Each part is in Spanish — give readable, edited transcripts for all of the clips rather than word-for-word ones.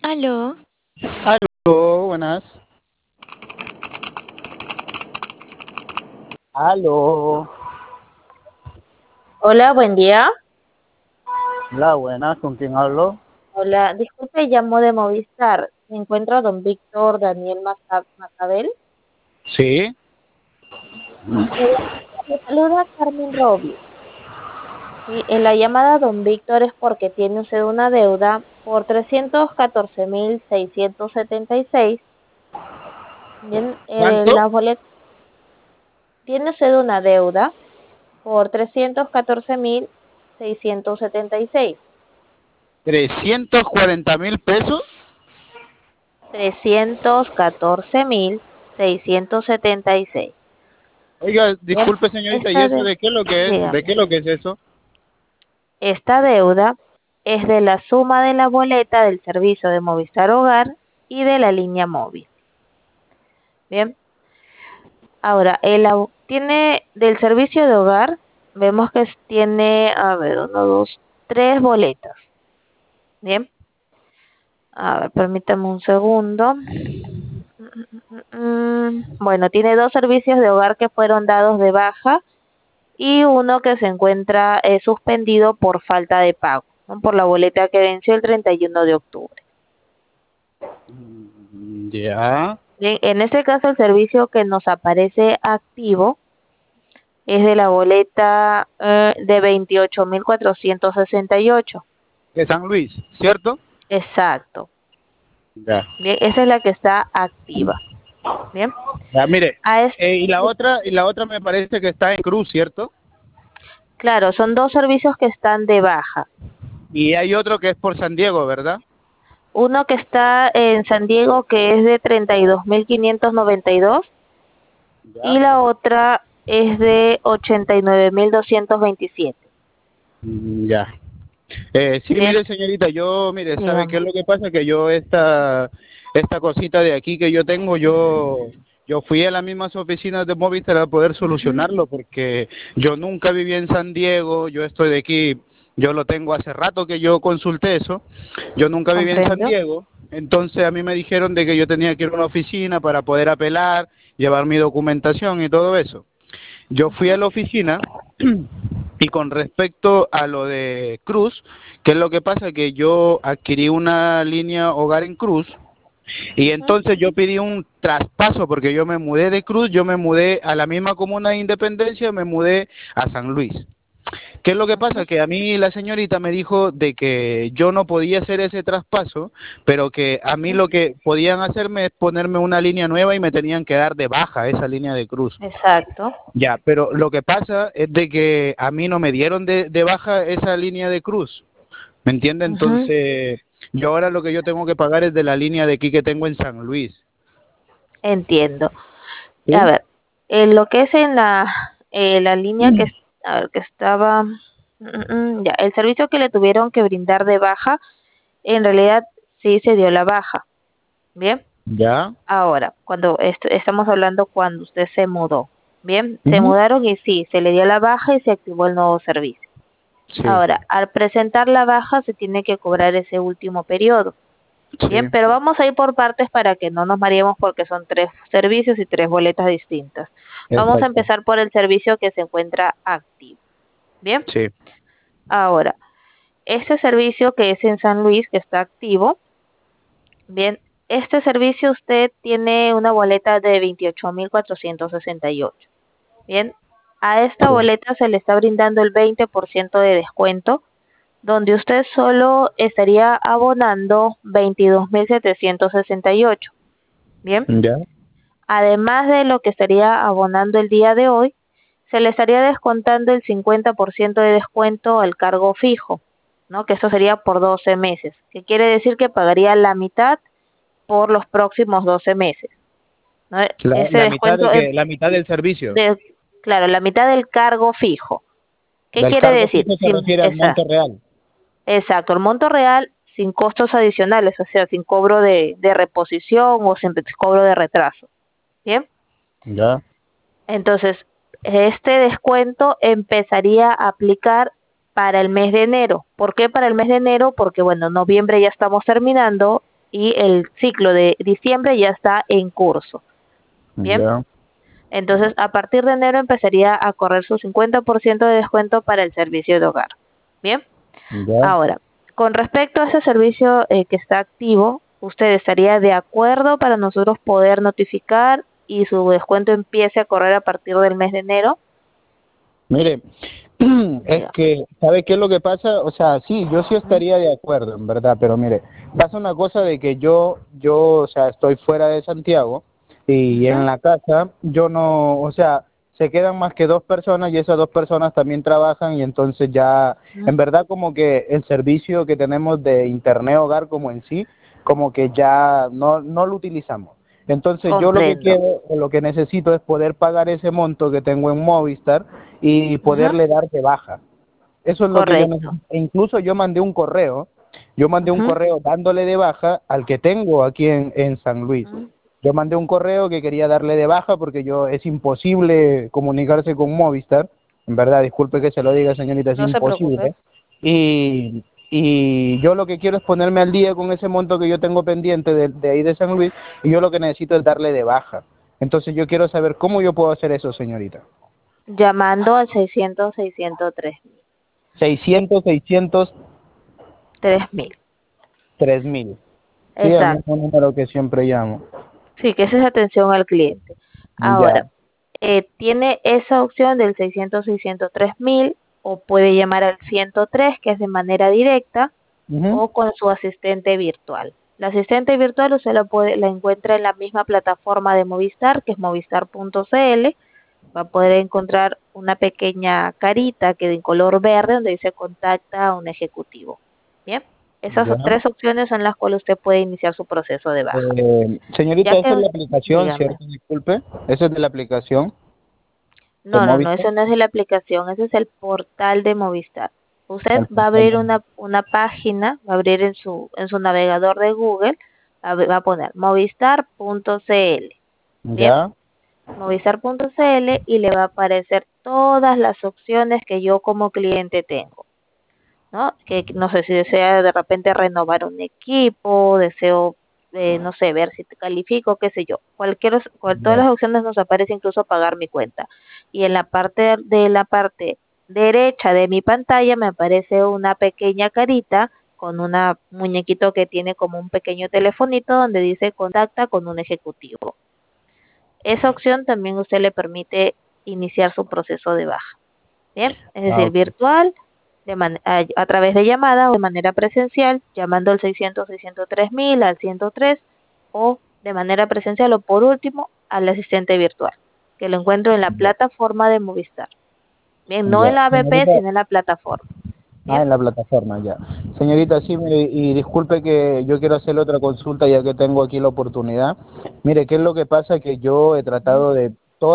Aló, Aló, buenas. Aló. Hola, buen día. Hola, buenas. ¿Con quién hablo? Hola, disculpe, llamo de Movistar. ¿Se encuentra don Víctor Daniel Macabel? Sí. Eh, Le saluda Carmen Robles. Sí, en la llamada don Víctor es porque tiene usted una deuda por 314.676. Bien, ¿Cuánto? la boleta tiene usted una deuda por 314.676. 340.000 pesos. 314.676. Oiga, Bien, disculpe, señorita, ¿y esta eso de, de qué es lo que es? ¿De dígame. qué es lo que es eso? Esta deuda es de la suma de la boleta del servicio de Movistar Hogar y de la línea móvil. Bien, ahora, tiene del servicio de hogar, vemos que tiene, a ver, uno, dos, tres boletas. Bien, a ver, permítame un segundo. Bueno, tiene dos servicios de hogar que fueron dados de baja y uno que se encuentra suspendido por falta de pago, ¿no? Por la boleta que venció el 31 de octubre. Ya. Bien, en este caso el servicio que nos aparece activo es de la boleta de 28.468. De San Luis, ¿cierto? Exacto. Ya. Bien, esa es la que está activa. Bien. Ya, mire. A es- Y la otra me parece que está en Cruz, ¿cierto? claro, son dos servicios que están de baja. Y hay otro que es por San Diego, ¿verdad? Uno que está en San Diego que es de 32.592 y Ya. la otra es de 89.227. Ya. Sí, Bien, mire, señorita, mire, ¿sabe qué dígame. es lo que pasa? Que yo esta cosita de aquí que yo tengo, yo fui a las mismas oficinas de Movistar a poder Ujú. solucionarlo, porque yo nunca viví en San Diego, yo estoy de aquí, yo lo tengo hace rato que yo consulté eso, yo nunca viví en San Comprendo. Diego, entonces a mí me dijeron de que yo tenía que ir a una oficina para poder apelar, llevar mi documentación y todo eso. Yo fui a Ujú, la oficina y con respecto a lo de Cruz, ¿qué es lo que pasa? Que yo adquirí una línea hogar en Cruz y ujú, entonces yo pedí un traspaso porque yo me mudé de Cruz, yo me mudé a la misma comuna de Independencia, me mudé a San Luis. ¿Qué es lo que pasa? ujú. Que a mí la señorita me dijo de que yo no podía hacer ese traspaso, pero que a mí Ujú. lo que podían hacerme es ponerme una línea nueva y me tenían que dar de baja esa línea de Cruz. Exacto. Ya, pero lo que pasa es de que a mí no me dieron de baja esa línea de Cruz, ¿me entiende? Ujú. Entonces, yo ahora lo que yo tengo que pagar es de la línea de aquí que tengo en San Luis. Entiendo. A ¿Sí? ver, lo que es en la línea a ver, que estaba, ya, el servicio que le tuvieron que brindar de baja, en realidad sí se dio la baja. Bien, ¿Ya? ahora, cuando estamos hablando cuando usted se mudó. Bien, se Ujú. mudaron y sí, se le dio la baja y se activó el nuevo servicio. Sí, Ahora, al presentar la baja se tiene que cobrar ese último periodo. Bien, sí, pero vamos a ir por partes para que no nos mareemos porque son tres servicios y tres boletas distintas. Vamos a exacto. empezar por el servicio que se encuentra activo. Bien, Sí. ahora, este servicio que es en San Luis, que está activo, bien, este servicio usted tiene una boleta de 28.468. Bien, a esta Sí. boleta se le está brindando el 20% de descuento, donde usted solo estaría abonando 22.768. Bien, ¿Ya? además de lo que estaría abonando el día de hoy, se le estaría descontando el 50% de descuento al cargo fijo, ¿no? Que eso sería por 12 meses, que quiere decir que pagaría la mitad por los próximos 12 meses, ¿no? La, Ese la mitad descuento de es que, la mitad del servicio, de, claro, la mitad del cargo fijo. ¿Qué del quiere cargo decir? fijo se refiere al monto real. Exacto, el monto real sin costos adicionales, o sea, sin cobro de reposición o sin cobro de retraso. ¿Bien? ¿Ya? Entonces, este descuento empezaría a aplicar para el mes de enero. ¿Por qué para el mes de enero? Porque, bueno, noviembre ya estamos terminando y el ciclo de diciembre ya está en curso. Bien. Ya, Entonces, a partir de enero empezaría a correr su 50% de descuento para el servicio de hogar. Bien. ya. Ahora, con respecto a ese servicio que está activo, ¿usted estaría de acuerdo para nosotros poder notificar y su descuento empiece a correr a partir del mes de enero? Mire, es Diga. que, ¿sabe qué es lo que pasa? O sea, sí, yo sí Ujú, estaría de acuerdo, en verdad, pero mire, pasa una cosa de que o sea, estoy fuera de Santiago y ujú, en la casa yo no, o sea, se quedan más que dos personas y esas dos personas también trabajan y entonces ya, en ujú. verdad como que el servicio que tenemos de internet hogar como en sí, como que ya no lo utilizamos. Entonces yo lo que Comprendo. quiero o lo que necesito es poder pagar ese monto que tengo en Movistar y Ujú, poderle dar de baja. Eso es lo que yo correcto. necesito. E incluso yo mandé un Ujú, correo dándole de baja al que tengo aquí en San Luis. ujú. Yo mandé un correo que quería darle de baja porque es imposible comunicarse con Movistar. En verdad, disculpe que se lo diga, señorita, es No se preocupe. imposible. Y yo lo que quiero es ponerme al día con ese monto que yo tengo pendiente de ahí de San Luis y yo lo que necesito es darle de baja. Entonces yo quiero saber cómo yo puedo hacer eso, señorita. Llamando al 600-603. 600 3.000. 3000. Sí, el Exacto. mismo número que siempre llamo. Sí, que esa es atención al cliente. Ya. Ahora, tiene esa opción del 600-603.000 o puede llamar al 103, que es de manera directa, Ujú. o con su asistente virtual. La asistente virtual usted la encuentra en la misma plataforma de Movistar, que es movistar.cl. Va a poder encontrar una pequeña carita que de color verde donde dice contacta a un ejecutivo. Bien, esas Ya. tres opciones son las cuales usted puede iniciar su proceso de baja. Señorita, Ya esa es que, la aplicación, dígame. ¿cierto? Disculpe. Esa es de la aplicación de No, no, no, Movistar. eso no es de la aplicación, ese es el portal de Movistar. Usted El va a portal abrir de una página, va a abrir en su navegador de Google, va a poner movistar.cl. Bien, Ya. movistar.cl y le va a aparecer todas las opciones que yo como cliente tengo, ¿no? Que no sé si desea de repente renovar un equipo, deseo, no sé, ver si te califico, qué sé yo. Todas Ya. las opciones nos aparece incluso pagar mi cuenta. Y en la parte derecha de mi pantalla me aparece una pequeña carita con una muñequito que tiene como un pequeño telefonito donde dice contacta con un ejecutivo. Esa opción también usted le permite iniciar su proceso de baja. Bien, es Ah, decir, ok. virtual, a través de llamada o de manera presencial, llamando al 600-603.000, al 103, o de manera presencial o por último al asistente virtual, que lo encuentro en la Ya. plataforma de Movistar. Bien, no en Ya. la app, Señorita, sino en la plataforma. en Bien. la plataforma, ya. Señorita, sí, mire, y disculpe que yo quiero hacerle otra consulta ya que tengo aquí la oportunidad. Mire, ¿qué es lo que pasa? Que yo he Ujú. tratado de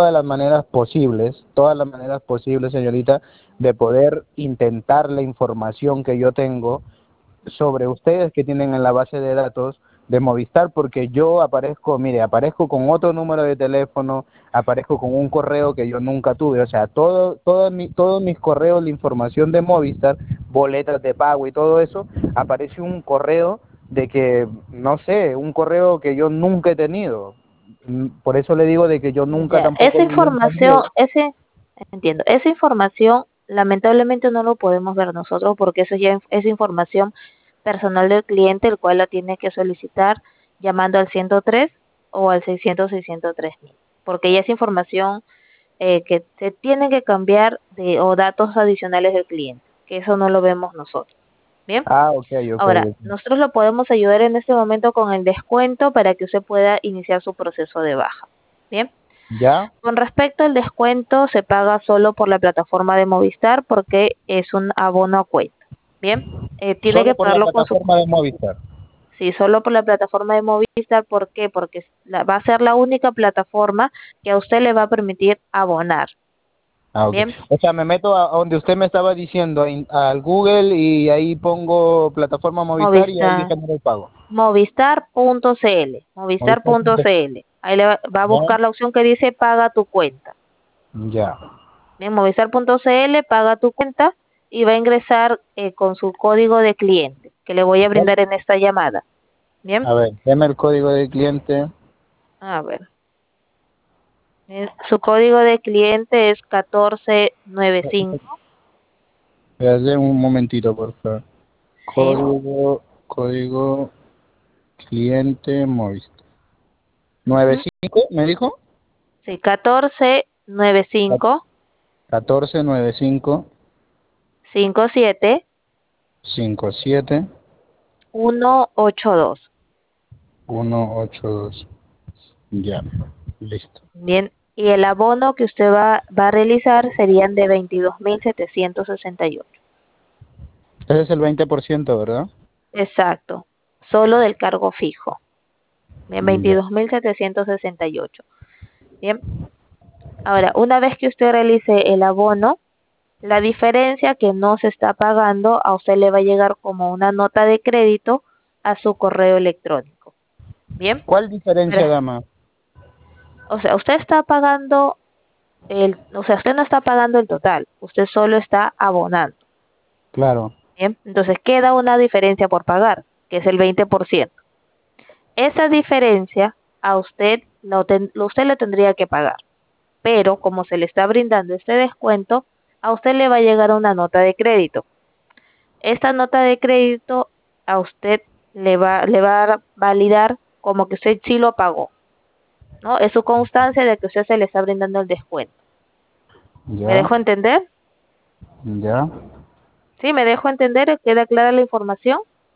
todas las maneras posibles, señorita, de poder intentar la información que yo tengo sobre ustedes que tienen en la base de datos de Movistar, porque yo aparezco, mire, aparezco con otro número de teléfono, aparezco con un correo que yo nunca tuve, o sea, todos mis correos, la información de Movistar, boletas de pago y todo eso, aparece un correo de que, no sé, un correo que yo nunca he tenido. Por eso le digo de que yo nunca Ya, tampoco esa viví en San información, Diego. entiendo, esa información lamentablemente no lo podemos ver nosotros porque eso ya es información personal del cliente, el cual la tiene que solicitar llamando al 103 o al 600-603.000, porque ya es información que se tiene que cambiar o datos adicionales del cliente, que eso no lo vemos nosotros. Bien, Ah, ok, ok, ahora, ok. nosotros lo podemos ayudar en este momento con el descuento para que usted pueda iniciar su proceso de baja. Bien. ¿Ya? Con respecto al descuento, se paga solo por la plataforma de Movistar porque es un abono a cuenta. Bien, tiene Solo que por la pagarlo con su, plataforma de Movistar. sí, solo por la plataforma de Movistar. ¿Por qué? Porque va a ser la única plataforma que a usted le va a permitir abonar. Ah, ok. Bien, O sea, me meto a donde usted me estaba diciendo, al Google, y ahí pongo plataforma Movistar y ahí Movistar, genero el pago. movistar.cl, Movistar. movistar.cl. Ahí va a Ya, buscar la opción que dice paga tu cuenta. ya, Bien, movistar.cl, paga tu cuenta y va a ingresar con su código de cliente, que le voy a ¿Cuál, brindar en esta llamada. Bien, A ver, deme el código de cliente. a ver. Su código de cliente es 1495. Espérate un momentito, por favor. Sí, Código cliente Movistar. Nueve ujú, cinco, ¿me dijo? sí, 1495 1495 57 57 182. 182. Ya, listo. Bien, y el abono que usted va a realizar serían de 22.768. Ese es el 20%, ¿verdad? Exacto, solo del cargo fijo. Bien, Ya. 22.768. Bien, ahora, una vez que usted realice el abono, la diferencia que no se está pagando, a usted le va a llegar como una nota de crédito a su correo electrónico. Bien, ¿Cuál pero, diferencia, dama? o sea, usted no está pagando el total, usted solo está abonando. Claro. Bien, entonces queda una diferencia por pagar, que es el 20%. Esa diferencia a usted le tendría que pagar, pero como se le está brindando este descuento, a usted le va a llegar una nota de crédito. Esta nota de crédito a usted le va a validar como que usted sí lo pagó, ¿no? Es su constancia de que usted se le está brindando el descuento. ¿Me Ya, dejo entender? ya. ¿Sí? ¿Me dejo entender? ¿Queda clara la información?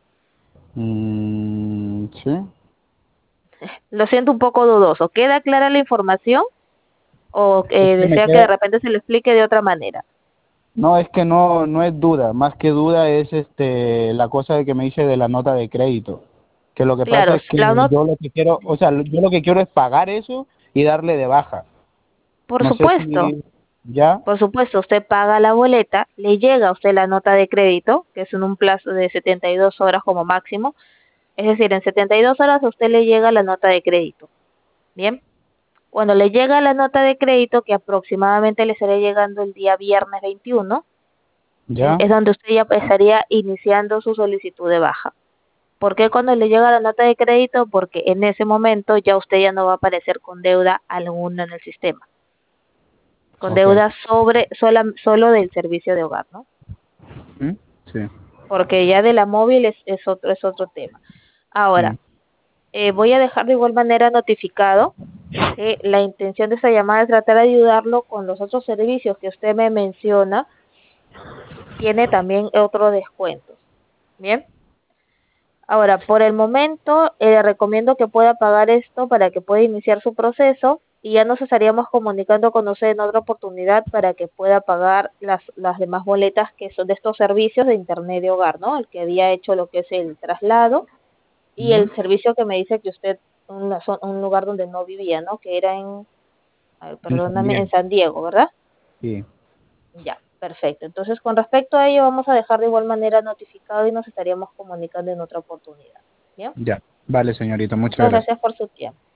Sí. Lo siento un poco dudoso. ¿Queda clara la información o Es que me desea que de queda, repente se lo explique de otra manera? no, es que no es duda, más que duda es la cosa de que me dice de la nota de crédito. Que lo que pasa Claro, es que la nota, yo lo que quiero, o sea, yo lo que quiero es pagar eso y darle de baja. por No sé supuesto, si ya, por supuesto, usted paga la boleta, le llega a usted la nota de crédito, que es en un plazo de 72 horas como máximo. Es decir, en 72 horas a usted le llega la nota de crédito. Bien, cuando le llega la nota de crédito, que aproximadamente le estará llegando el día viernes 21, bien, ya, es donde usted ya estaría iniciando su solicitud de baja. ¿Por qué cuando le llega la nota de crédito? Porque en ese momento ya usted ya no va a aparecer con deuda alguna en el sistema, con ok. deuda solo del servicio de hogar, ¿no? ¿Mm? Sí. Porque ya de la móvil es otro tema. Ahora, Mm. voy a dejar de igual manera notificado que la intención de esta llamada es tratar de ayudarlo con los otros servicios que usted me menciona, tiene también otros descuentos. Bien, ahora por el momento le recomiendo que pueda pagar esto para que pueda iniciar su proceso y ya nos estaríamos comunicando con usted en otra oportunidad para que pueda pagar las demás boletas que son de estos servicios de internet de hogar, ¿no? El que había hecho lo que es el traslado y ¿Mm? el servicio que me dice que usted, un lugar donde no vivía, ¿no? Que era En San perdóname, en Diego. San Diego, ¿verdad? Sí, Ya, perfecto. Entonces, con respecto a ello, vamos a dejar de igual manera notificado y nos estaríamos comunicando en otra oportunidad. Bien, ya. Vale, señorita, muchas muchas gracias. gracias por su tiempo.